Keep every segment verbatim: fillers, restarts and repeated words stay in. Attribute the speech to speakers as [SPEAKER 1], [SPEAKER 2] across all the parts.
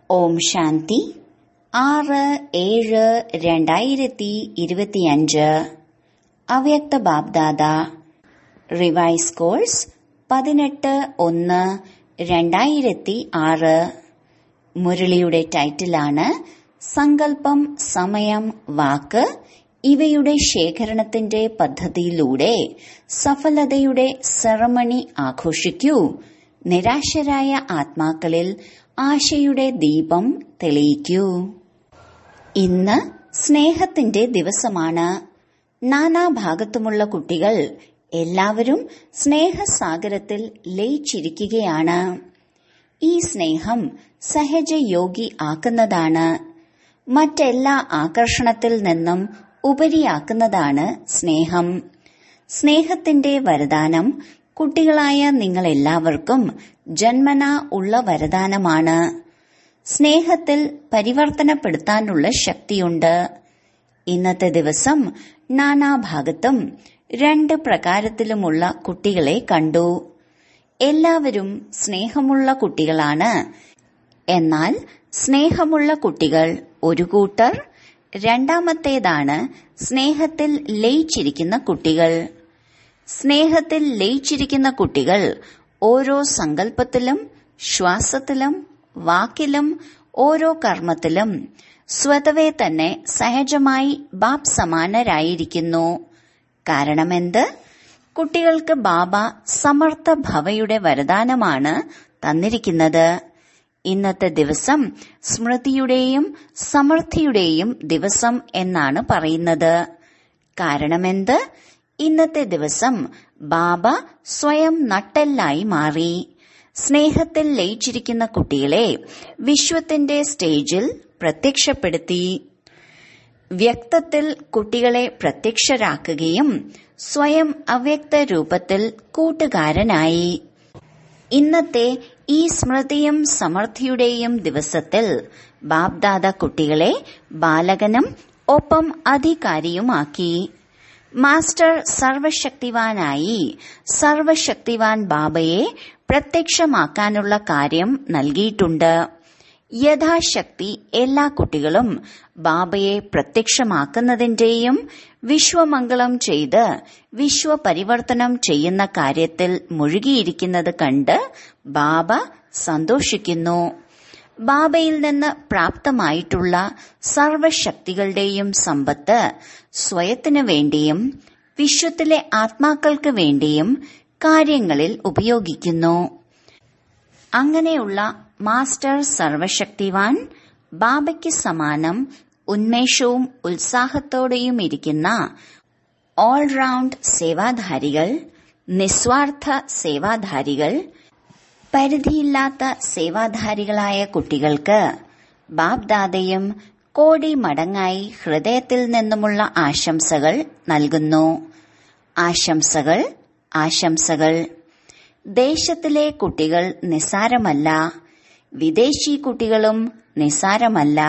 [SPEAKER 1] ഓം ശാന്തി. ആറ് ഏഴ് രണ്ടായിരത്തി ഇരുപത്തിയഞ്ച്. അവ്യക്ത ബാബ്ദാദ. റിവൈസ് കോഴ്സ് പതിനെട്ട് ഒന്ന് രണ്ടായിരത്തി ആറ്. മുരളിയുടെ ടൈറ്റിലാണ് സങ്കല്പം, സമയം, വാക്ക് ഇവയുടെ ശേഖരണത്തിന്റെ പദ്ധതിയിലൂടെ സഫലതയുടെ സെറമണി ആഘോഷിക്കൂ. നിരാശരായ ആത്മാക്കളിൽ ആശയുടെ ദീപം തെളിയിക്കൂ. ഇന്ന് സ്നേഹത്തിന്റെ ദിവസമാണ്. നാനാഭാഗത്തുമുള്ള കുട്ടികൾ എല്ലാവരും സ്നേഹസാഗരത്തിൽ ലയിച്ചിരിക്കുകയാണ്. ഈ സ്നേഹം സഹജയോഗി ആക്കുന്നതാണ്. മറ്റെല്ലാ ആകർഷണത്തിൽ നിന്നും ഉപരിയാക്കുന്നതാണ് സ്നേഹം. സ്നേഹത്തിന്റെ വരദാനം കുട്ടികളായ നിങ്ങളെല്ലാവർക്കും ജന്മനാ ഉള്ള വരദാനമാണ്. സ്നേഹത്തിൽ പരിവർത്തനപ്പെടുത്താനുള്ള ശക്തിയുണ്ട്. ഇന്നത്തെ ദിവസം നാനാഭാഗത്തും രണ്ട് പ്രകാരത്തിലുമുള്ള കുട്ടികളെ കണ്ടു. എല്ലാവരും സ്നേഹമുള്ള കുട്ടികളാണ്. എന്നാൽ സ്നേഹമുള്ള കുട്ടികൾ ഒരു കൂട്ടർ, രണ്ടാമത്തേതാണ് സ്നേഹത്തിൽ ലയിച്ചിരിക്കുന്ന കുട്ടികൾ. സ്നേഹത്തിൽ ലയിച്ചിരിക്കുന്ന കുട്ടികൾ ഓരോ സങ്കല്പത്തിലും, ശ്വാസത്തിലും, വാക്കിലും, ഓരോ കർമ്മത്തിലും സ്വതവേ തന്നെ സഹജമായി ബാബ് സമാനരായിരിക്കുന്നു. കാരണമെന്ത്? കുട്ടികൾക്ക് ബാബ സമർത്ഥ ഭവയുടെ വരദാനമാണ് തന്നിരിക്കുന്നത്. ഇന്നത്തെ ദിവസം സ്മൃതിയുടെയും സമൃദ്ധിയുടെയും ദിവസം എന്നാണ് പറയുന്നത്. കാരണമെന്ത്? ഇന്നത്തെ ദിവസം ബാബ സ്വയം നട്ടെല്ലായി മാറി. സ്നേഹത്തിൽ ലയിച്ചിരിക്കുന്ന കുട്ടികളെ വിശ്വത്തിന്റെ സ്റ്റേജിൽ പ്രത്യക്ഷപ്പെടുത്തി. വ്യക്തത്തിൽ കുട്ടികളെ പ്രത്യക്ഷരാക്കുകയും സ്വയം അവ്യക്ത രൂപത്തിൽ കൂട്ടുകാരനായി. ഇന്നത്തെ ഈ സ്മൃതിയും സമൃദ്ധിയുടെയും ദിവസത്തിൽ ബാബ്ദാദ കുട്ടികളെ ബാലകനും ഒപ്പം അധികാരിയുമാക്കി. മാസ്റ്റർ സർവശക്തിവാനായി സർവശക്തിവാൻ ബാബയെ പ്രത്യക്ഷമാക്കാനുള്ള കാര്യം നൽകിയിട്ടുണ്ട്. യഥാശക്തി എല്ലാ കുട്ടികളും ബാബയെ പ്രത്യക്ഷമാക്കുന്നതിന്റെയും വിശ്വമംഗളം ചെയ്ത് വിശ്വപരിവർത്തനം ചെയ്യുന്ന കാര്യത്തിൽ മുഴുകിയിരിക്കുന്നത് കണ്ട് ബാബ സന്തോഷിക്കുന്നു. ബാബയിൽ നിന്ന് പ്രാപ്തമായിട്ടുള്ള സർവശക്തികളുടെയും സമ്പത്ത് സ്വയത്തിനു വേണ്ടിയും വിശ്വത്തിലെ ആത്മാക്കൾക്ക് വേണ്ടിയും കാര്യങ്ങളിൽ ഉപയോഗിക്കുന്നു. അങ്ങനെയുള്ള മാസ്റ്റർ സർവശക്തിവാൻ ബാബയ്ക്ക് സമാനം ഉന്മേഷവും ഉത്സാഹത്തോടെയും ഇരിക്കുന്ന ഓൾറൗണ്ട് സേവാധാരികൾ, നിസ്വാർത്ഥ സേവാധാരികൾ, പരിധിയില്ലാത്ത സേവാധാരികളായ കുട്ടികൾക്ക് ബാബ്ദാദയും കോടി മടങ്ങായി ഹൃദയത്തിൽ നിന്നുമുള്ള ആശംസകൾ നൽകുന്നു. ആശംസകൾ, ആശംസകൾ. ദേശത്തിലെ കുട്ടികൾ നിസ്സാരമല്ല, വിദേശി കുട്ടികളും നിസ്സാരമല്ല.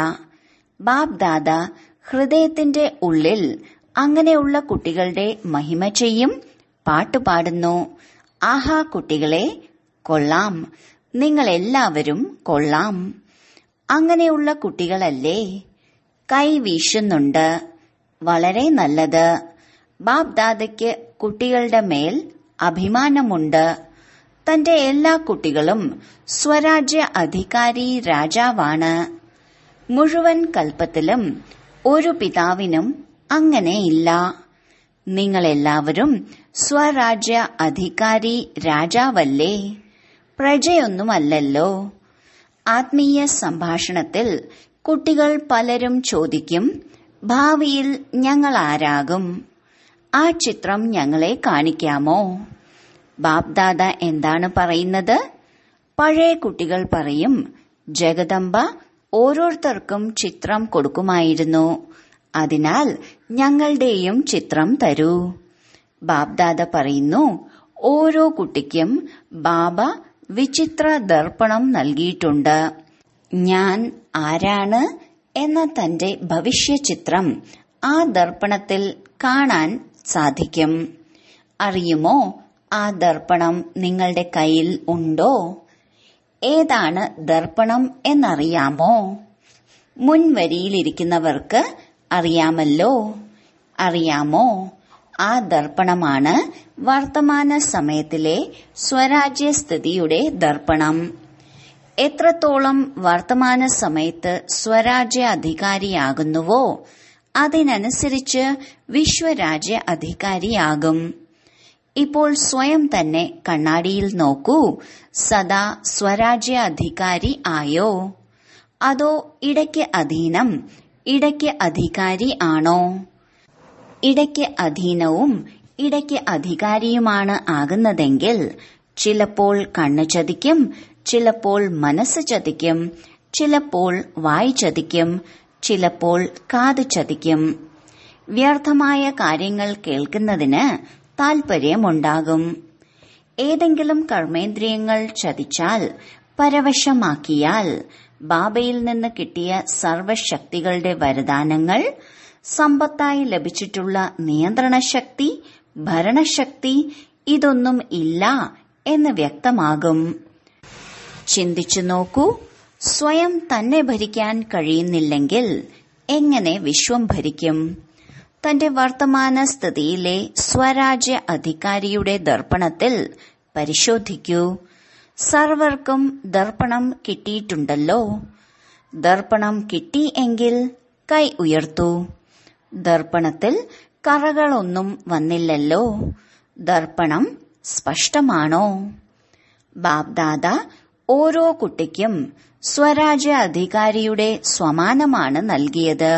[SPEAKER 1] ബാബ്ദാദ ഹൃദയത്തിന്റെ ഉള്ളിൽ അങ്ങനെയുള്ള കുട്ടികളുടെ മഹിമ ചെയ്യും, പാട്ടുപാടുന്നു. ആഹാ കുട്ടികളെ, കൊള്ളാം, നിങ്ങളെല്ലാവരും കൊള്ളാം. അങ്ങനെയുള്ള കുട്ടികളല്ലേ? കൈ വീശുന്നുണ്ട്. വളരെ നല്ലത്. ബാബ്ദാദയ്ക്ക് കുട്ടികളുടെ മേൽ അഭിമാനമുണ്ട്. തന്റെ എല്ലാ കുട്ടികളും സ്വരാജ്യ അധികാരി രാജാവാണ്. മുഴുവൻ കൽപ്പത്തിലും ഒരു പിതാവിനും അങ്ങനെയില്ല. നിങ്ങളെല്ലാവരും സ്വരാജ്യ അധികാരി രാജാവല്ലേ? പ്രജയൊന്നുമല്ലല്ലോ. ആത്മീയ സംഭാഷണത്തിൽ കുട്ടികൾ പലരും ചോദിക്കും, ഭാവിയിൽ ഞങ്ങൾ ആരാകും? ആ ചിത്രം ഞങ്ങളെ കാണിക്കാമോ? ബാബ്ദാദ എന്താണ് പറയുന്നത്? പഴയ കുട്ടികൾ പറയും, ജഗദംബ ഓരോരുത്തർക്കും ചിത്രം കൊടുക്കുമായിരുന്നു. അതിനാൽ ഞങ്ങളുടെയും ചിത്രം തരൂ. ബാബ്ദാദ പറയുന്നു, ഓരോ കുട്ടിക്കും ബാബ വിചിത്ര ദർപ്പണം നൽകിയിട്ടുണ്ട്. ഞാൻ ആരാണ് എന്ന തന്റെ ഭവിഷ്യചിത്രം ആ ദർപ്പണത്തിൽ കാണാൻ സാധിക്കും. അറിയുമോ, ആ ദർപ്പണം നിങ്ങളുടെ കയ്യിൽ ഉണ്ടോ? ഏതാണ് ദർപ്പണം എന്നറിയാമോ? മുൻവരിയിലിരിക്കുന്നവർക്ക് അറിയാമല്ലോ. അറിയാമോ? ആ ദർപ്പണമാണ് വർത്തമാന സമയത്തിലെ സ്വരാജ്യസ്ഥിതിയുടെ ദർപ്പണം. എത്രത്തോളം വർത്തമാന സമയത്ത് സ്വരാജ്യ അധികാരിയാകുന്നുവോ അതിനനുസരിച്ച് വിശ്വരാജ്യ അധികാരിയാകും. ഇപ്പോൾ സ്വയം തന്നെ കണ്ണാടിയിൽ നോക്കൂ. സദാ സ്വരാജ്യ അധികാരി ആയോ? അതോ ഇടയ്ക്ക് അധീനം, ഇടയ്ക്ക് അധികാരി ആണോ? ഇടയ്ക്ക് അധീനവും ഇടയ്ക്ക് അധികാരിയുമാണ് ആകുന്നതെങ്കിൽ ചിലപ്പോൾ കണ്ണ് ചതിക്കും, ചിലപ്പോൾ മനസ്സ് ചതിക്കും, ചിലപ്പോൾ വായ് ചതിക്കും, ചിലപ്പോൾ കാത് ചതിക്കും. വ്യർത്ഥമായ കാര്യങ്ങൾ കേൾക്കുന്നതിന് താൽപര്യമുണ്ടാകും. ഏതെങ്കിലും കർമ്മേന്ദ്രിയങ്ങൾ ചതിച്ചാൽ, പരവശമാക്കിയാൽ ബാബയിൽ നിന്ന് കിട്ടിയ സർവശക്തികളുടെ വരദാനങ്ങൾ, സമ്പത്തായി ലഭിച്ചിട്ടുള്ള നിയന്ത്രണശക്തി, ഭരണശക്തി ഇതൊന്നും ഇല്ല എന്ന് വ്യക്തമാകും. ചിന്തിച്ചു നോക്കൂ. സ്വയം തന്നെ ഭരിക്കാൻ കഴിയുന്നില്ലെങ്കിൽ എങ്ങനെ വിശ്വം ഭരിക്കും? തന്റെ വർത്തമാന സ്ഥിതിയിലെ സ്വരാജ്യ അധികാരിയുടെ ദർപ്പണത്തിൽ പരിശോധിക്കൂ. സർവർക്കും ദർപ്പണം കിട്ടിയിട്ടുണ്ടല്ലോ. ദർപ്പണം കിട്ടി എങ്കിൽ കൈ ഉയർത്തൂ. ദർപ്പണത്തിൽ കറകളൊന്നും വന്നില്ലല്ലോ. ദർപ്പണം സ്പഷ്ടമാണോ? ബാബ്ദാദ ഓരോ കുട്ടിക്കും സ്വരാജ്യ അധികാരിയുടെ സ്വമാനമാണ് നൽകിയത്.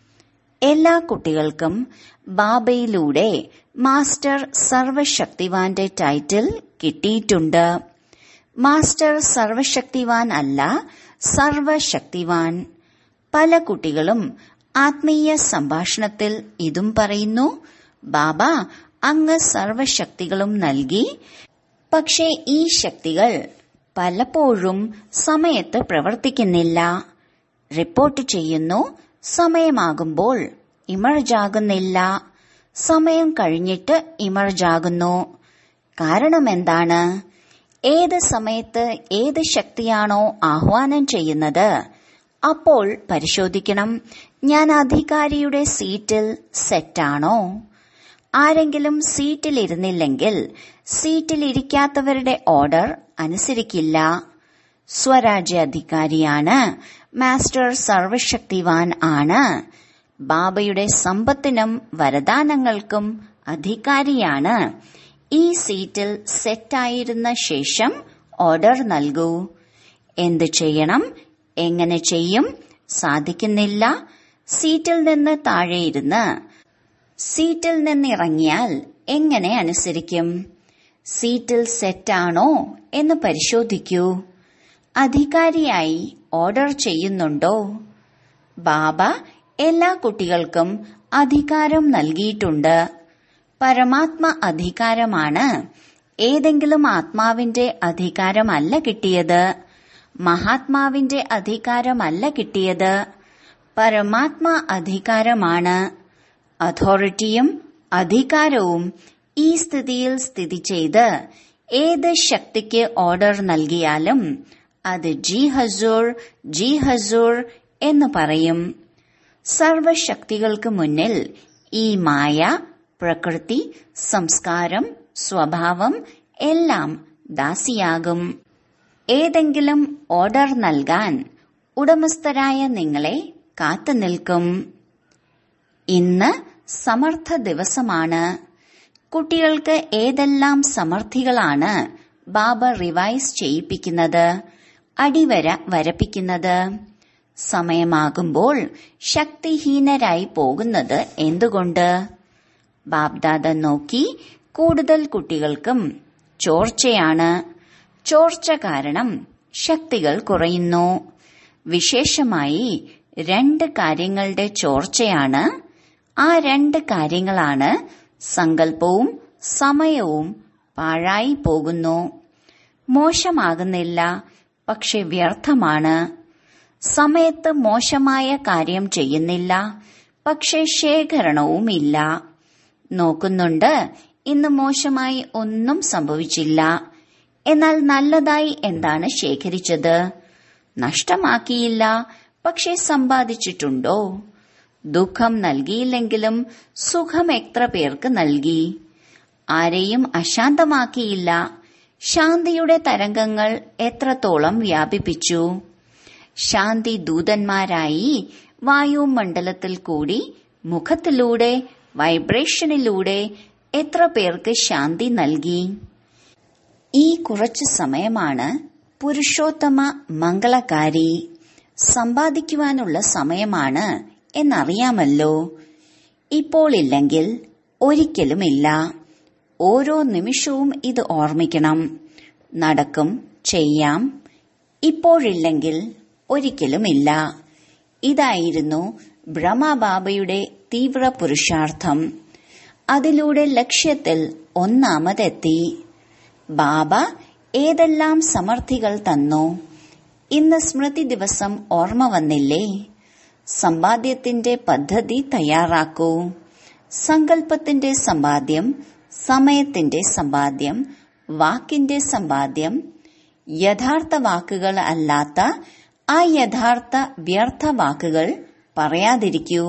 [SPEAKER 1] എല്ലാ കുട്ടികൾക്കും ബാബയിലൂടെ മാസ്റ്റർ സർവശക്തിവാന്റെ ടൈറ്റിൽ കിട്ടിയിട്ടുണ്ട്. മാസ്റ്റർ സർവശക്തിവാൻ അല്ല, സർവശക്തിവാൻ. പല കുട്ടികളും ആത്മീയ സംഭാഷണത്തിൽ ഇതും പറയുന്നു, ബാബ അങ്ങ് സർവശക്തികളും നൽകി, പക്ഷേ ഈ ശക്തികൾ പലപ്പോഴും സമയത്ത് പ്രവർത്തിക്കുന്നില്ല. റിപ്പോർട്ട് ചെയ്യുന്നു, സമയമാകുമ്പോൾ ഇമർജാകുന്നില്ല, സമയം കഴിഞ്ഞിട്ട് ഇമർജാകുന്നു. കാരണമെന്താണ്? ഏത് സമയത്ത് ഏത് ശക്തിയാണോ ആഹ്വാനം ചെയ്യുന്നത് അപ്പോൾ പരിശോധിക്കണം, ഞാൻ അധികാരിയുടെ സീറ്റിൽ സെറ്റാണോ? ആരെങ്കിലും സീറ്റിലിരുന്നില്ലെങ്കിൽ സീറ്റിലിരിക്കാത്തവരുടെ ഓർഡർ അനുസരിക്കില്ല. സ്വരാജ്യ അധികാരിയാണ്, മാസ്റ്റർ സർവശക്തിവാൻ ആണ്. ബാബയുടെ സമ്പത്തിനും വരദാനങ്ങൾക്കും അധികാരിയാണ്. ഈ സീറ്റിൽ സെറ്റായിരുന്ന ശേഷം ഓർഡർ നൽകൂ. എന്തു ചെയ്യണം, എങ്ങനെ ചെയ്യും? സാധിക്കുന്നില്ല. സീറ്റിൽ നിന്ന് താഴെയിരുന്ന് സീറ്റിൽ നിന്നിറങ്ങിയാൽ എങ്ങനെ അനുസരിക്കും? സീറ്റിൽ സെറ്റാണോ എന്ന് പരിശോധിക്കൂ. അധികാരിയായി ഓർഡർ ചെയ്യുന്നുണ്ടോ? ബാബ എല്ലാ കുട്ടികൾക്കും അധികാരം നൽകിയിട്ടുണ്ട്. പരമാത്മ അധികാരമാണ്. ഏതെങ്കിലും ആത്മാവിന്റെ അധികാരമല്ല കിട്ടിയത്. മഹാത്മാവിന്റെ അധികാരമല്ല കിട്ടിയത്. പരമാത്മ അധികാരമാണ്. അതോറിറ്റിയും അധികാരവും ഈ സ്ഥിതിയിൽ സ്ഥിതി ചെയ്ത് ഏത് ശക്തിക്ക് ഓർഡർ നൽകിയാലും അത് ജി ഹസൂർ, ജി ഹസൂർ എന്ന് പറയും. സർവശക്തികൾക്ക് മുന്നിൽ ഈ മായ, പ്രകൃതി, സംസ്കാരം, സ്വഭാവം എല്ലാം ദാസിയാകും. ഏതെങ്കിലും ഓർഡർ നൽകാൻ ഉടമസ്ഥരായ നിങ്ങളെ കാത്തുനിൽക്കും. ഇന്ന് സമർത്ഥ ദിവസമാണ്. കുട്ടികൾക്ക് ഏതെല്ലാം സമർത്ഥികളാണ് ബാബ റിവൈസ് ചെയ്യിപ്പിക്കുന്നത്, അടിവര വരപ്പിക്കുന്നത്. സമയമാകുമ്പോൾ ശക്തിഹീനരായി പോകുന്നത് എന്തുകൊണ്ട്? ബാബ്ദാദ നോക്കി, കൂടുതൽ കുട്ടികൾക്കും ചോർച്ചയാണ്. ചോർച്ച കാരണം ശക്തികൾ കുറയുന്നു. വിശേഷമായി രണ്ട് കാര്യങ്ങളുടെ ചോർച്ചയാണ്. ആ രണ്ട് കാര്യങ്ങളാണ് സങ്കല്പവും സമയവും പാഴായി പോകുന്നു. മോശമാകുന്നില്ല, പക്ഷെ വ്യർത്ഥമാണ്. സമയത്ത് മോശമായ കാര്യം ചെയ്യുന്നില്ല, പക്ഷെ ശേഖരണവുമില്ല. നോക്കുന്നുണ്ട്, ഇന്ന് മോശമായി ഒന്നും സംഭവിച്ചില്ല. എന്നാൽ നല്ലതായി എന്താണ് ശേഖരിച്ചത്? നഷ്ടമാക്കിയില്ല, പക്ഷെ സമ്പാദിച്ചിട്ടുണ്ടോ? ദുഃഖം നൽകിയില്ലെങ്കിലും സുഖം എത്ര പേർക്ക് നൽകി? ആരെയും അശാന്തമാക്കിയില്ല, ശാന്തിയുടെ തരംഗങ്ങൾ എത്രത്തോളം വ്യാപിപ്പിച്ചു? ശാന്തി ദൂതന്മാരായി വായുമണ്ഡലത്തിൽ കൂടി മുഖത്തിലൂടെ വൈബ്രേഷനിലൂടെ എത്ര പേർക്ക് ശാന്തി നൽകി? ഈ കുറച്ചു സമയമാണ് പുരുഷോത്തമ മംഗളകാരി, സമ്പാദിക്കുവാനുള്ള സമയമാണ് എന്നറിയാമല്ലോ. ഇപ്പോൾ ഇല്ലെങ്കിൽ ഒരിക്കലുമില്ല. ഓരോ നിമിഷവും ഇത് ഓർമ്മിക്കണം. നടക്കും, ചെയ്യാം. ഇപ്പോഴില്ലെങ്കിൽ ഒരിക്കലുമില്ല. ഇതായിരുന്നു ബ്രഹ്മബാബയുടെ തീവ്ര പുരുഷാർത്ഥം. അതിലൂടെ ലക്ഷ്യത്തിൽ ഒന്നാമതെത്തി. ബാബ ഏതെല്ലാം സമർത്ഥികൾ തന്നു. ഇന്ന് സ്മൃതി ദിവസം ഓർമ്മ വന്നില്ലേ? സമ്പാദ്യത്തിന്റെ പദ്ധതി തയ്യാറാക്കൂ. സങ്കല്പത്തിന്റെ സമ്പാദ്യം, സമയത്തിന്റെ സമ്പാദ്യം, വാക്കിന്റെ സമ്പാദ്യം, യഥാർത്ഥ വാക്കുകൾ അല്ലാത്ത അയഥാർത്ഥ വ്യർത്ഥ വാക്കുകൾ പറയാതിരിക്കൂ.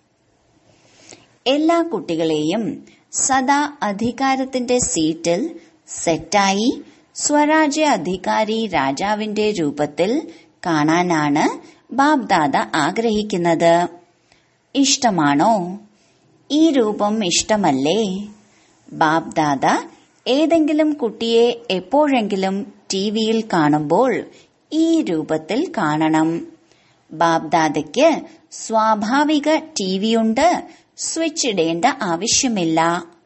[SPEAKER 1] എല്ലാ കുട്ടികളെയും സദാ അധികാരത്തിന്റെ സീറ്റിൽ സെറ്റായി സ്വരാജ്യ അധികാരി രാജാവിന്റെ രൂപത്തിൽ കാണാനാണ് ബാബ്ദാദ ആഗ്രഹിക്കുന്നത്. ഇഷ്ടമാണോ? ഈ രൂപം ഇഷ്ടമല്ലേ? ബാബ്ദാദ ഏതെങ്കിലും കുട്ടിയെ എപ്പോഴെങ്കിലും ടിവിയിൽ കാണുമ്പോൾ ഈ രൂപത്തിൽ കാണണം. ബാബ്ദാദയ്ക്ക് സ്വാഭാവിക ടിവിയുണ്ട്, സ്വിച്ച് ഇടേണ്ട ആവശ്യമില്ല.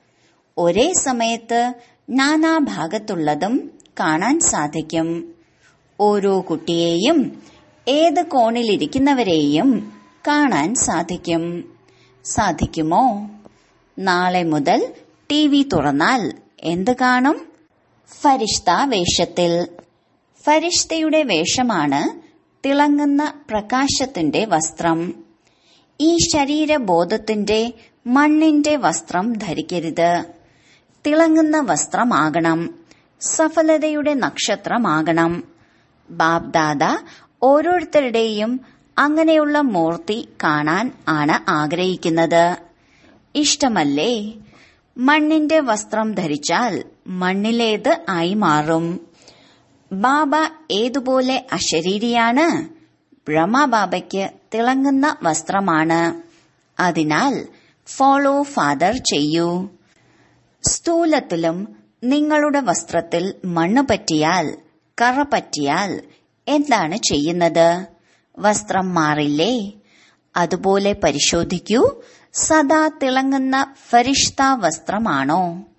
[SPEAKER 1] ഒരേ സമയത്ത് നാനാഭാഗത്തുള്ളതും കാണാൻ സാധിക്കും. ഓരോ കുട്ടിയെയും ഏത് കോണിലിരിക്കുന്നവരെയും കാണാൻ സാധിക്കും. സാധിക്കുമോ? നാളെ മുതൽ ടി വി തുറന്നാൽ എന്ത് കാണും? ഫരിഷ്ത വേഷത്തിൽ. ഫരിഷ്തയുടെ വേഷമാണ് തിളങ്ങുന്ന പ്രകാശത്തിന്റെ വസ്ത്രം. ഈ ശരീരബോധത്തിന്റെ മണ്ണിന്റെ വസ്ത്രം ധരിക്കരുത്. തിളങ്ങുന്ന വസ്ത്രമാകണം. സഫലതയുടെ നക്ഷത്രമാകണം. ബാബ്ദാദ ഓരോരുത്തരുടെയും അങ്ങനെയുള്ള മൂർത്തി കാണാൻ ആണ് ആഗ്രഹിക്കുന്നത്. ഇഷ്ടമല്ലേ? മണ്ണിന്റെ വസ്ത്രം ധരിച്ചാൽ മണ്ണിലേത് ആയി മാറും. ബാബ ഏതുപോലെ അശരീരിയാണ്? ബ്രഹ്മബാബയ്ക്ക് തിളങ്ങുന്ന വസ്ത്രമാണ്. അതിനാൽ ഫോളോ ഫാദർ ചെയ്യൂ. സ്ഥൂലത്തിലും നിങ്ങളുടെ വസ്ത്രത്തിൽ മണ്ണ് പറ്റിയാൽ, കറ പറ്റിയാൽ എന്താണ് ചെയ്യുന്നത്? വസ്ത്രം മാറില്ലേ? അതുപോലെ പരിശോധിക്കൂ. സദാ തിളങ്ങുന്ന ഫരിഷ്ത വസ്ത്രമാണോ?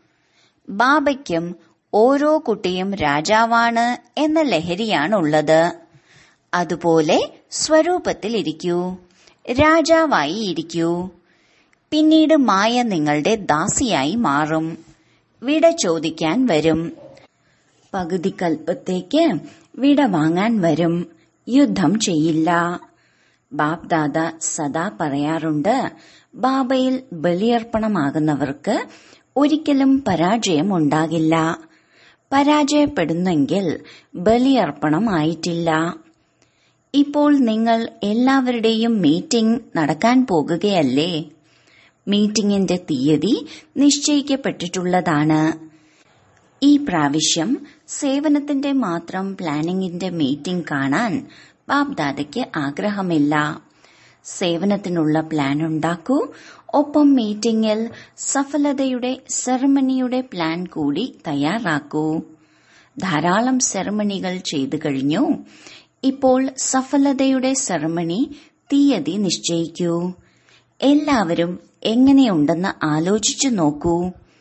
[SPEAKER 1] ബാബയ്ക്കും ഓരോ കുട്ടിയും രാജാവാണ് എന്ന ലഹരിയാണുള്ളത്. അതുപോലെ സ്വരൂപത്തിലിരിക്കൂ, രാജാവായി ഇരിക്കൂ. പിന്നീട് മായ നിങ്ങളുടെ ദാസിയായി മാറും. വിട ചോദിക്കാൻ വരും. പകുതി കൽപ്പത്തേക്ക് വിട വാങ്ങാൻ വരും. യുദ്ധം ചെയ്യില്ല. ബാബ്ദാദ സദാ പറയാറുണ്ട്, ബാബയിൽ ബലിയർപ്പണമാകുന്നവർക്ക് ഒരിക്കലും പരാജയം ഉണ്ടാകില്ല. പരാജയപ്പെടുന്നെങ്കിൽ ബലിയർപ്പണം ആയിട്ടില്ല. ഇപ്പോൾ നിങ്ങൾ എല്ലാവരുടെയും മീറ്റിംഗ് നടക്കാൻ പോകുകയല്ലേ? മീറ്റിംഗിന്റെ തീയതി നിശ്ചയിക്കപ്പെട്ടിട്ടുള്ളതാണ്. ഈ പ്രാവശ്യം സേവനത്തിന്റെ മാത്രം പ്ലാനിംഗിന്റെ മീറ്റിംഗ് കാണാൻ ബാബ്ദാദയ്ക്ക് ആഗ്രഹമില്ല. സേവനത്തിനുള്ള പ്ലാൻ ഉണ്ടാക്കൂ. ഒപ്പം മീറ്റിംഗിൽ സഫലതയുടെ സെറമണിയുടെ പ്ലാൻ കൂടി തയ്യാറാക്കൂ. ധാരാളം സെറമണികൾ ചെയ്തു കഴിഞ്ഞു. ഇപ്പോൾ സഫലതയുടെ സെറമണി തീയതി നിശ്ചയിക്കൂ. എല്ലാവരും എങ്ങനെയുണ്ടെന്ന് ആലോചിച്ചു നോക്കൂ.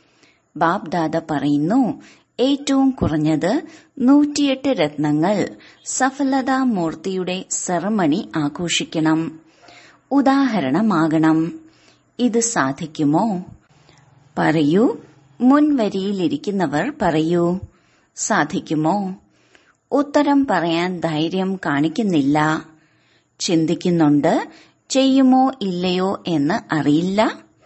[SPEAKER 1] ബാബ്ദാദ പറയുന്നു, ഏറ്റവും കുറഞ്ഞത് നൂറ്റിയെട്ട് രത്നങ്ങൾ സഫലതാ മൂർത്തിയുടെ സെറമണി ആഘോഷിക്കണം. ഉദാഹരണമാകണം. ഇത് സാധിക്കുമോ? പറയൂ. മുൻവരിയിലിരിക്കുന്നവർ പറയൂ. സാധിക്കുമോ? ഉത്തരം പറയാൻ ധൈര്യം കാണിക്കുന്നില്ല. ചിന്തിക്കുന്നുണ്ട്, ചെയ്യുമോ ഇല്ലയോ എന്ന് അറിയില്ല.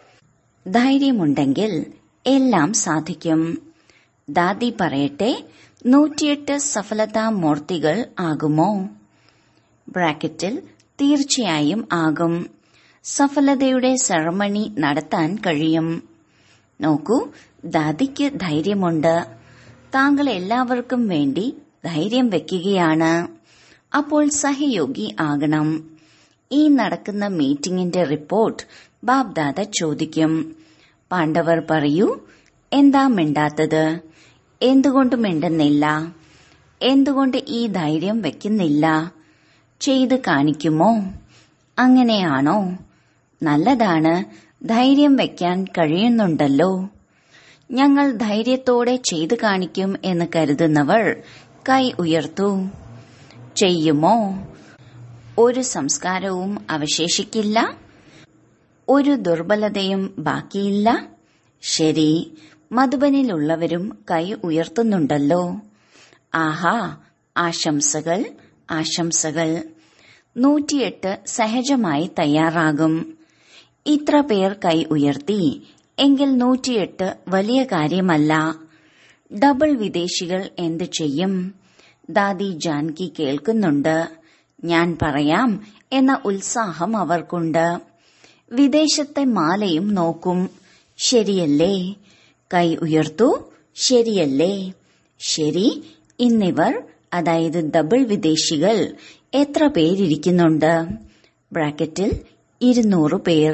[SPEAKER 1] ധൈര്യമുണ്ടെങ്കിൽ എല്ലാം സാധിക്കും. ദാദി പറയട്ടെ, നൂറ്റിയെട്ട് സഫലതാമൂർത്തികൾ ആകുമോ? ബ്രാക്കറ്റിൽ തീർച്ചയായും ആകും. സഫലതയുടെ സെറമണി നടത്താൻ കഴിയും. നോക്കൂ, ദാദിക്ക് ധൈര്യമുണ്ട്. താങ്കൾ എല്ലാവർക്കും വേണ്ടി ധൈര്യം വെക്കുകയാണ്. അപ്പോൾ സഹയോഗി ആകണം. ഈ നടക്കുന്ന മീറ്റിംഗിന്റെ റിപ്പോർട്ട് ബാബ് ദാദ ചോദിക്കും. പാണ്ഡവർ പറയൂ, എന്താ മിണ്ടാത്തത്? എന്തുകൊണ്ട് മിണ്ടുന്നില്ല? എന്തുകൊണ്ട് ഈ ധൈര്യം വെക്കുന്നില്ല? ചെയ്ത് കാണിക്കുമോ? അങ്ങനെയാണോ? നല്ലതാണ്, ധൈര്യം വെക്കാൻ കഴിയുന്നുണ്ടല്ലോ. ഞങ്ങൾ ധൈര്യത്തോടെ ചെയ്തു കാണിക്കും എന്ന് കരുതുന്നവർ കൈ ഉയർത്തൂ. ചെയ്യുമോ? ഒരു സംസ്കാരവും അവശേഷിക്കില്ല, ഒരു ദുർബലതയും ബാക്കിയില്ല. ശരി, മധുബനിലുള്ളവരും കൈ ഉയർത്തുന്നുണ്ടല്ലോ. ആഹാ, ആശംസകൾ, ആശംസകൾ. നൂറ്റിയെട്ട് സഹജമായി തയ്യാറാകും. ഇത്ര പേർ കൈ ഉയർത്തി എങ്കിൽ നൂറ്റിയെട്ട് വലിയ കാര്യമല്ല. ഡബിൾ വിദേശികൾ എന്തു ചെയ്യും? ദാദി ജാൻകി കേൾക്കുന്നുണ്ട്. ഞാൻ പറയാം എന്ന ഉത്സാഹം അവർക്കുണ്ട്. വിദേശത്തെ മാലയും നോക്കും. ശരിയല്ലേ? കൈ ഉയർത്തൂ. ശരിയല്ലേ? ശരി. ഇന്നിവർ, അതായത് ഡബിൾ വിദേശികൾ, എത്ര പേരിരിക്കുന്നുണ്ട്? ബ്രാക്കറ്റിൽ ഇരുന്നൂറ് പേർ.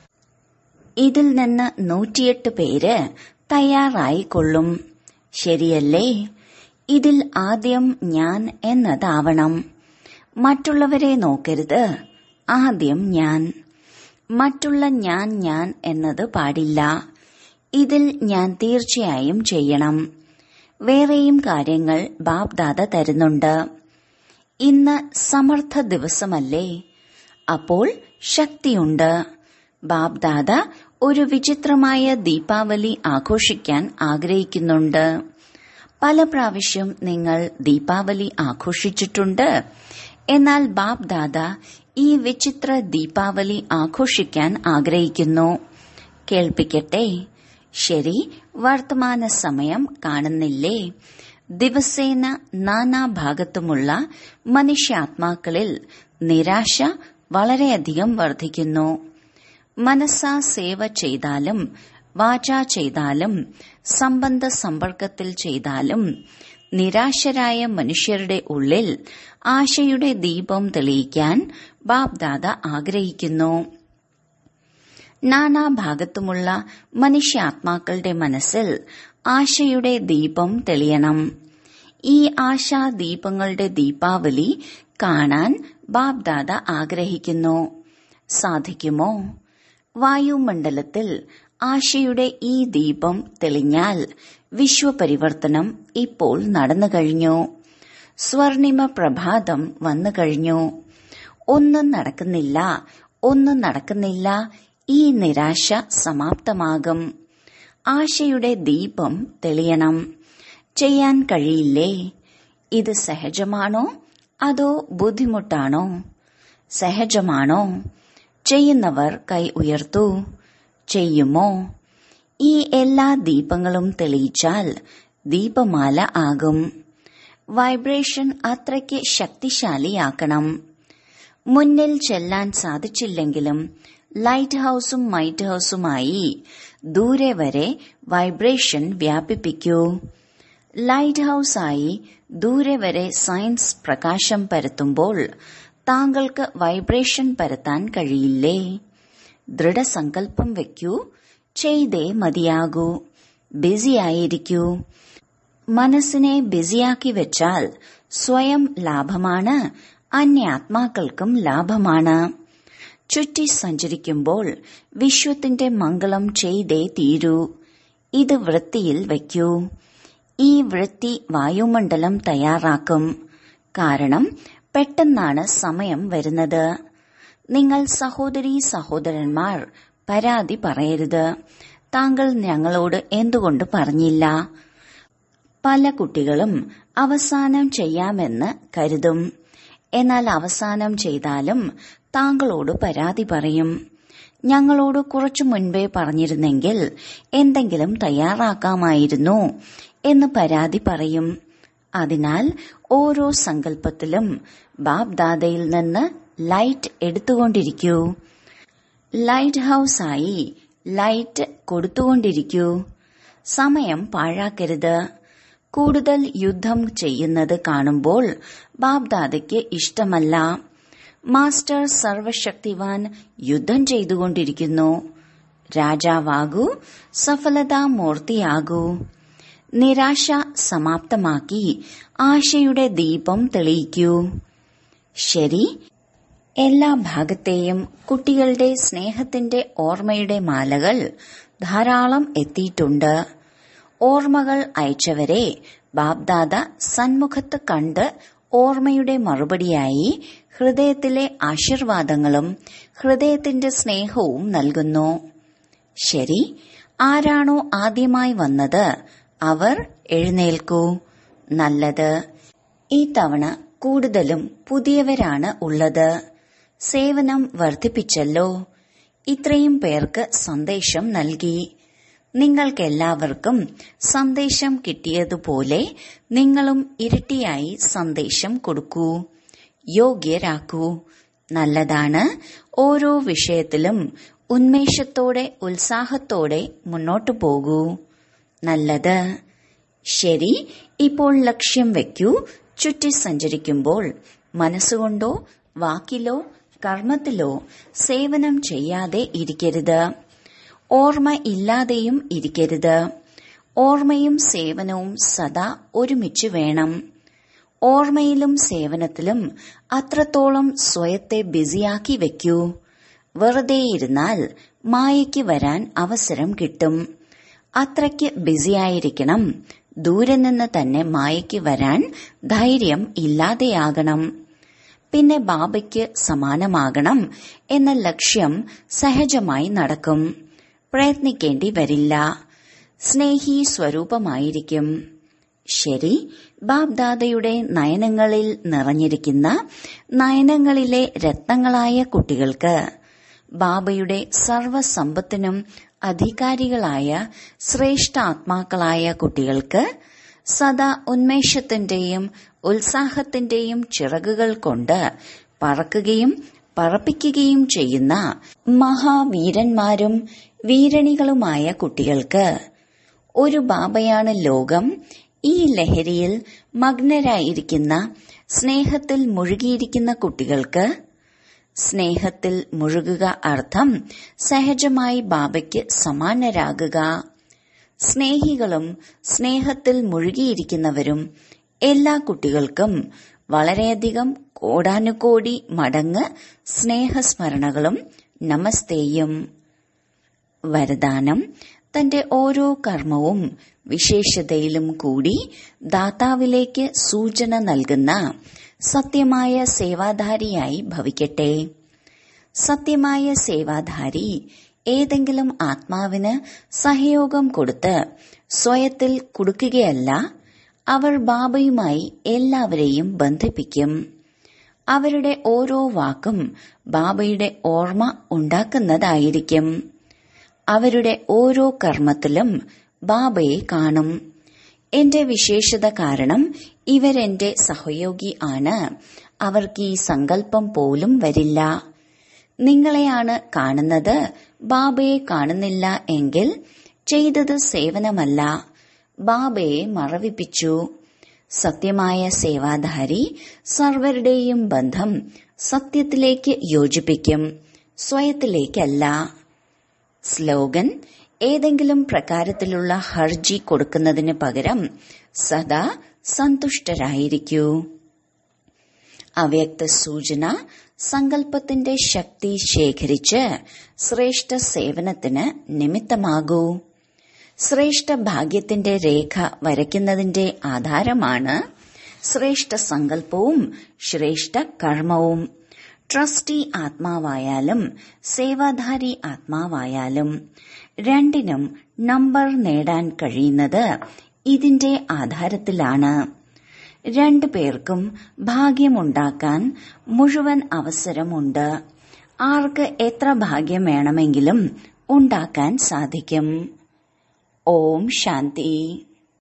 [SPEAKER 1] ഇതിൽ നിന്ന് നൂറ്റിയെട്ട് പേര് തയ്യാറായിക്കൊള്ളും. ശരിയല്ലേ? ഇതിൽ ആദ്യം ഞാൻ എന്നതാവണം. മറ്റുള്ളവരെ നോക്കരുത്, ആദ്യം ഞാൻ. മറ്റുള്ള ഞാൻ ഞാൻ എന്നത് പാടില്ല. ഇതിൽ ഞാൻ തീർച്ചയായും ചെയ്യണം. വേറെയും കാര്യങ്ങൾ ബാബ് ദാദ തരുന്നുണ്ട്. ഇന്ന് സമർത്ഥ ദിവസമല്ലേ? അപ്പോൾ ശക്തിയുണ്ട്. ബാബ് ദാദ ഒരു വിചിത്രമായ ദീപാവലി ആഘോഷിക്കാൻ ആഗ്രഹിക്കുന്നുണ്ട്. പല പ്രാവശ്യം നിങ്ങൾ ദീപാവലി ആഘോഷിച്ചിട്ടുണ്ട്. എന്നാൽ ബാബ് ദാദ ഈ വിചിത്ര ദീപാവലി ആഘോഷിക്കാൻ ആഗ്രഹിക്കുന്നു. കേൾപ്പിക്കട്ടെ. ശരി, വർത്തമാന സമയം കാണുന്നില്ലേ? ദിവസേന നാനാഭാഗത്തുമുള്ള മനുഷ്യാത്മാക്കളിൽ നിരാശ വളരെയധികം വർദ്ധിക്കുന്നു. മനസ്സാ സേവ ചെയ്താലും വാചാ ചെയ്താലും സംബന്ധ സമ്പർക്കത്തിൽ ചെയ്താലും നിരാശരായ മനുഷ്യരുടെ ഉള്ളിൽ ആശയുടെ ദീപം തെളിയിക്കാൻ ബാബ് ദാദ ആഗ്രഹിക്കുന്നു. നാനാഭാഗത്തുമുള്ള മനുഷ്യാത്മാക്കളുടെ മനസ്സിൽ ആശയുടെ ദീപം തെളിയണം. ഈ ആശാദീപങ്ങളുടെ ദീപാവലി കാണാൻ ബാബ് ദാദ ആഗ്രഹിക്കുന്നു. സാധിക്കുമോ? വായുമണ്ഡലത്തിൽ ആശയുടെ ഈ ദീപം തെളിഞ്ഞാൽ വിശ്വപരിവർത്തനം ഇപ്പോൾ നടന്നു കഴിഞ്ഞു. സ്വർണിമ പ്രഭാതം വന്നു കഴിഞ്ഞു. ഒന്നും നടക്കുന്നില്ല, ഒന്നും നടക്കുന്നില്ല. ഈ നിരാശ സമാപ്തമാകും. ആശയുടെ ദീപം തെളിയണം. ചെയ്യാൻ കഴിയില്ലേ? ഇത് സഹജമാണോ അതോ ബുദ്ധിമുട്ടാണോ? സഹജമാണോ? ചെയ്യുന്നവർ കൈ ഉയർത്തൂ. ചെയ്യുമോ? ഈ എല്ലാ ദീപങ്ങളും തെളിയിച്ചാൽ ദീപമാല ആകും. വൈബ്രേഷൻ അത്രയ്ക്ക് ശക്തിശാലിയാക്കണം. മുന്നിൽ ചെല്ലാൻ സാധിച്ചില്ലെങ്കിലും ലൈറ്റ് ഹൌസും മൈറ്റ് ഹൌസുമായി ദൂരെ വരെ വൈബ്രേഷൻ വ്യാപിപ്പിക്കൂ. ലൈറ്റ് ഹൌസായി ദൂരെ വരെ സയൻസ് പ്രകാശം പരത്തുമ്പോൾ താങ്കൾക്ക് വൈബ്രേഷൻ പരത്താൻ കഴിയില്ലേ? ദൃഢസങ്കല്പം വയ്ക്കൂ. ചെയ്തേ മതിയാകൂ. ബിസിയായിരിക്കൂ. മനസ്സിനെ ബിസിയാക്കി വെച്ചാൽ സ്വയം ലാഭമാണ്, അന്യാത്മാക്കൾക്കും ലാഭമാണ്. ചുറ്റി സഞ്ചരിക്കുമ്പോൾ വിശ്വത്തിന്റെ മംഗളം ചെയ്തേ തീരൂ. ഇത് വൃത്തിയിൽ വയ്ക്കൂ. ഈ വൃത്തി വായുമണ്ഡലം തയ്യാറാക്കും. കാരണം പെട്ടെന്നാണ് സമയം വരുന്നത്. നിങ്ങൾ സഹോദരീ സഹോദരന്മാർ പരാതി പറയരുത്. താങ്കൾ ഞങ്ങളോട് എന്തുകൊണ്ട് പറഞ്ഞില്ല? പല കുട്ടികളും അവസാനം ചെയ്യാമെന്ന് കരുതും. എന്നാൽ അവസാനം ചെയ്താലും താങ്കളോട് പരാതി പറയും. ഞങ്ങളോട് കുറച്ചു മുൻപേ പറഞ്ഞിരുന്നെങ്കിൽ എന്തെങ്കിലും തയ്യാറാക്കാമായിരുന്നു എന്ന് പരാതി പറയും. അതിനാൽ ഓരോ സങ്കല്പത്തിലും ബാബ്ദാദയിൽ നിന്ന് ലൈറ്റ് എടുത്തുകൊണ്ടിരിക്കൂ. ലൈറ്റ് ഹൌസായി ലൈറ്റ് കൊടുത്തുകൊണ്ടിരിക്കൂ. സമയം പാഴാക്കരുത്. കൂടുതൽ യുദ്ധം ചെയ്യുന്നത് കാണുമ്പോൾ ബാബ്ദാദയ്ക്ക് ഇഷ്ടമല്ല. മാസ്റ്റർ സർവശക്തിവാൻ യുദ്ധം ചെയ്തുകൊണ്ടിരിക്കുന്നു. രാജാവാകൂ, സഫലതാമൂർത്തിയാകൂ. നിരാശ സമാപ്തമാക്കി ആശയുടെ ദീപം തെളിയിക്കൂ. ശരി, എല്ലാ ഭാഗത്തെയും കുട്ടികളുടെ സ്നേഹത്തിന്റെ ഓർമ്മയുടെ മാലകൾ ധാരാളം എത്തിയിട്ടുണ്ട്. ഓർമ്മകൾ അയച്ചവരെ ബാബ്ദാദ സന്മുഖത്ത് കണ്ട് ഓർമ്മയുടെ മറുപടിയായി ഹൃദയത്തിലെ ആശീർവാദങ്ങളും ഹൃദയത്തിന്റെ സ്നേഹവും നൽകുന്നു. ശരി, ആരാണോ ആദ്യമായി വന്നത് അവർ എഴുന്നേൽക്കൂ. നല്ലത്. ഈ തവണ കൂടുതലും പുതിയവരാണ് ഉള്ളത്. സേവനം വർദ്ധിപ്പിച്ചല്ലോ. ഇത്രയും പേർക്ക് സന്ദേശം നൽകി. നിങ്ങൾക്കെല്ലാവർക്കും സന്ദേശം കിട്ടിയതുപോലെ നിങ്ങളും ഇരട്ടിയായി സന്ദേശം കൊടുക്കൂ. യോഗ്യരാക്കൂ. നല്ലതാണ്. ഓരോ വിഷയത്തിലും ഉന്മേഷത്തോടെ ഉത്സാഹത്തോടെ മുന്നോട്ടു പോകൂ. നല്ലത്. ശരി, ഇപ്പോൾ ലക്ഷ്യം വയ്ക്കൂ. ചുറ്റി സഞ്ചരിക്കുമ്പോൾ മനസ്സുകൊണ്ടോ വാക്കിലോ കർമ്മത്തിലോ സേവനം ചെയ്യാതെ ഇരിക്കരുത്. ഓർമ്മ ഇല്ലാതെയും ഇരിക്കരുത്. ഓർമ്മയും സേവനവും സദാ ഒരുമിച്ച് വേണം. ഓർമ്മയിലും സേവനത്തിലും അത്രത്തോളം സ്വയത്തെ ബിസിയാക്കി വെക്കൂ. വെറുതെയിരുന്നാൽ മായയ്ക്ക് വരാൻ അവസരം കിട്ടും. അത്രയ്ക്ക് ബിസിയായിരിക്കണം. ദൂരെ നിന്ന് തന്നെ മായയ്ക്ക് വരാൻ ധൈര്യം ഇല്ലാതെയാകണം. പിന്നെ ബാബയ്ക്ക് സമാനമാകണം എന്ന ലക്ഷ്യം സഹജമായി നടക്കും. പ്രയത്നിക്കേണ്ടി വരില്ല. സ്നേഹി സ്വരൂപമായിരിക്കും. ശരി, ബാബ്ദാദയുടെ നയനങ്ങളിൽ നിറഞ്ഞിരിക്കുന്ന നയനങ്ങളിലെ രത്നങ്ങളായ കുട്ടികൾക്ക് ബാബയുടെ സർവസമ്പത്തിനും അധികാരികളായ ശ്രേഷ്ഠാത്മാക്കളായ കുട്ടികൾക്ക് സദാ ഉന്മേഷത്തിന്റെയും ഉത്സാഹത്തിന്റെയും ചിറകുകൾ കൊണ്ട് പറക്കുകയും പറപ്പിക്കുകയും ചെയ്യുന്ന മഹാവീരന്മാരും വീരണികളുമായ കുട്ടികൾക്ക് ഒരു ബാബയാണ് ലോകം. ഈ ലഹരിയിൽ മഗ്നരായിരിക്കുന്ന സ്നേഹത്തിൽ മുഴുകിയിരിക്കുന്ന കുട്ടികൾക്ക് സ്നേഹത്തിൽ മുഴുകുക അർത്ഥം സഹജമായി ബാബയ്ക്ക് സമാനരാകുക. സ്നേഹികളും സ്നേഹത്തിൽ മുഴുകിയിരിക്കുന്നവരും എല്ലാ കുട്ടികൾക്കും വളരെയധികം കോടാനുകോടി മടങ്ങ് സ്നേഹസ്മരണകളും നമസ്തേയും. വരദാനം: തന്റെ ഓരോ കർമ്മവും വിശേഷതയിലും കൂടി ദാതാവിലേക്ക് സൂചന നൽകുന്ന സത്യമായ സേവാധാരിയായി ഭവിക്കട്ടെ. സത്യമായ സേവാധാരി ഏതെങ്കിലും ആത്മാവിന് സഹയോഗം കൊടുത്ത് സ്വയത്തിൽ കുടുക്കുകയല്ല, അവർ ബാബയുമായി എല്ലാവരെയും ബന്ധിപ്പിക്കും. അവരുടെ ഓരോ വാക്കും ബാബയുടെ ഓർമ്മ ഉണ്ടാക്കുന്നതായിരിക്കും. അവരുടെ ഓരോ കർമ്മത്തിലും ബാബയെ കാണും. എന്റെ വിശേഷത കാരണം ഇവരെന്റെ സഹയോഗി ആണ്. അവർക്ക് ഈ സങ്കല്പം പോലും വരില്ല. നിങ്ങളെയാണ് കാണുന്നത്, ബാബയെ കാണുന്നില്ല എങ്കിൽ ചെയ്തത് സേവനമല്ല, ബാബയെ മറവിപ്പിച്ചു. സത്യമായ സേവാധാരി സർവരുടെയും ബന്ധം സത്യത്തിലേക്ക് യോജിപ്പിക്കും, സ്വയത്തിലേക്കല്ല. സ്ലോഗൻ: ഏതെങ്കിലും പ്രകാരത്തിലുള്ള ഹർജി കൊടുക്കുന്നതിന് പകരം സദാ സന്തുഷ്ടരായിരിക്കൂ. അവ്യക്ത സൂചന: സങ്കല്പത്തിന്റെ ശക്തി ശേഖരിച്ച് ശ്രേഷ്ഠ സേവനത്തിന് നിമിത്തമാകൂ. ശ്രേഷ്ഠ ഭാഗ്യത്തിന്റെ രേഖ വരയ്ക്കുന്നതിന്റെ ആധാരമാണ് ശ്രേഷ്ഠ സങ്കല്പവും ശ്രേഷ്ഠ കർമ്മവും. ട്രസ്റ്റി ആത്മാവായാലും സേവാധാരി ആത്മാവായാലും രണ്ടിനും നമ്പർ നേടാൻ കഴിയുന്നത് ഇതിന്റെ ആധാരത്തിലാണ്. രണ്ടു പേർക്കും ഭാഗ്യമുണ്ടാക്കാൻ മുഴുവൻ അവസരമുണ്ട്. ആർക്ക് എത്ര ഭാഗ്യം വേണമെങ്കിലും ഉണ്ടാക്കാൻ സാധിക്കും. ഓം ശാന്തി.